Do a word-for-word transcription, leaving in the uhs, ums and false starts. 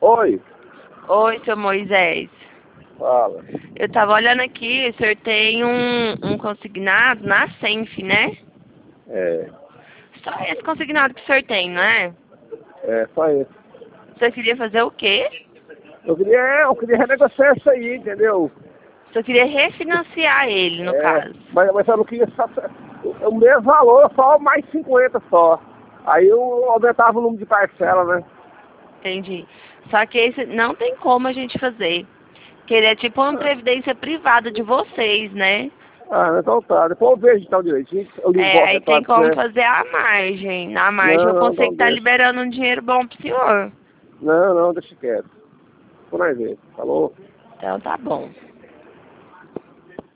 Oi. Oi, seu Moisés. Fala. Eu tava olhando aqui, o senhor tem um, um consignado na Senf, né? É. Só esse consignado que o senhor tem, não é? É, só isso. O senhor queria fazer o quê? Eu queria, é, eu queria renegociar isso aí, entendeu? O senhor queria refinanciar ele, no É, caso. mas, mas eu não queria só, o, o mesmo valor, só mais cinquenta só. Aí eu aumentava o número de parcelas, né? Entendi. Só que esse não tem como a gente fazer. Que ele é tipo uma previdência privada de vocês, né? Ah, então tá. Depois eu vejo então direitinho. Eu ligo É, o aí tem retorno pra como você. fazer a margem. Na margem Não, eu não, consigo não estar deixa. liberando um dinheiro bom pro senhor. Não, não, deixa quieto. Por nós ver. Falou? Então tá bom.